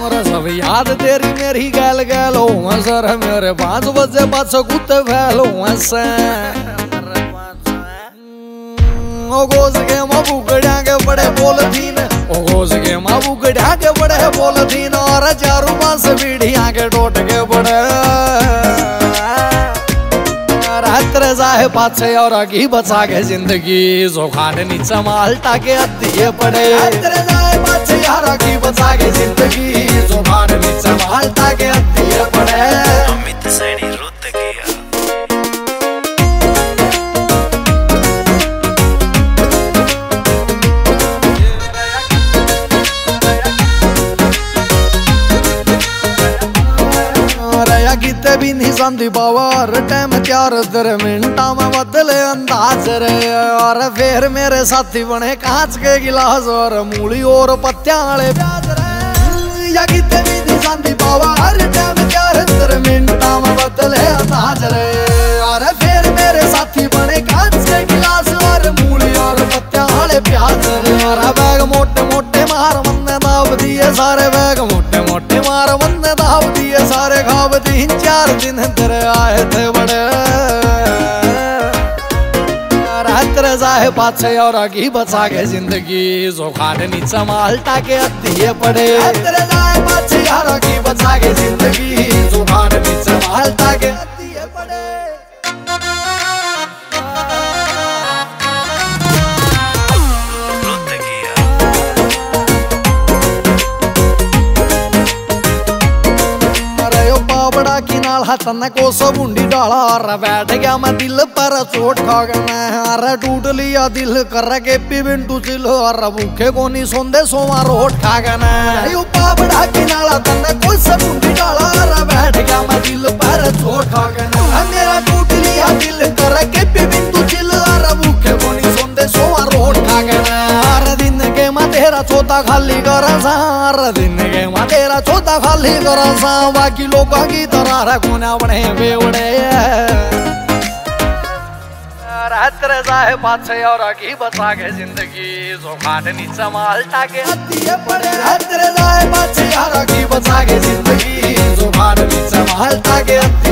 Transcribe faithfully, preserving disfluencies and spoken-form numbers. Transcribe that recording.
सब याद तेरी मेरी गैल गैल हो सर मेरे पाँच बजे बस कुत्ते फैलो ऐसे ओ गोस के माँ बुकड़िया के बड़े बोल थी न ओ गोस के माँ बुकड़िया के बड़े बोल थी न और चारू पांच बीड़िया के टोट के बड़े रात्र जाए पाछे और आगे बचा के जिंदगी जो खाने नीचे माल्टा के अद्दिए पड़े रात्र जाए पाछे और आगे बचा के जिंदगी जो खाने नीचे माल्टा के अद्दिए पड़े अमित सैनी रुत किया गीते भी नहीं समझी पावर टाइम चार दर मिनटा में बदले अंदाज रे और फिर मेरे साथी बने कांच के गिलास और मूली और पत्तियां वाले प्याज रे या गीते भी नहीं समझी पावर टाइम चार दर मिनटा में बदले अंदाज रे और फिर मेरे साथी बने कांच के गिलास और मूली और पत्तियां वाले प्याज रे और बैग मोटे मोटे मार मन्ने दाब दिए सारे बैग मोटे मोटे मार मन्ने दाब दिए सारे खाब तीन चार दिन तेरे आए थे बड़े रात्र जाए पाछे और आगे बचा के जिंदगी जो खाने नीचे माल्टा के अद्दिए पड़े रात्र जाए पाछे और आगे बचा के जिंदगी जो खाने नीचे माल्टा के अद्दिए पड़े हथन को सबुंडी डाला और बैठ गया मैं दिल पर चोट खा गया टूट लिया दिल कर के पी बिंटू चिल और भूखे को नहीं सोंदे सोमा रोट खा गया पापड़ा किनारा तन को सबुंडी डाला और बैठ गया मैं दिल पर चोट खा गया मेरा टूट लिया दिल कर के पी बिंटू चिल और भूखे को नहीं सोंदे सोमा रोट खा गया दिन के मैं तेरा चौथा खाली करा सार दिन के मैं तेरा चौथा खाली करा सा बाकी लोगों की तरह रखूना बड़े बेवड़े रात्र जाए पाछे और आगे बचा के जिंदगी जो खाने नीचे माल्टा के अद्दिए पड़े रात्र जाए पाछे और आगे बचा के जिंदगी जो खाने नीचे माल्टा के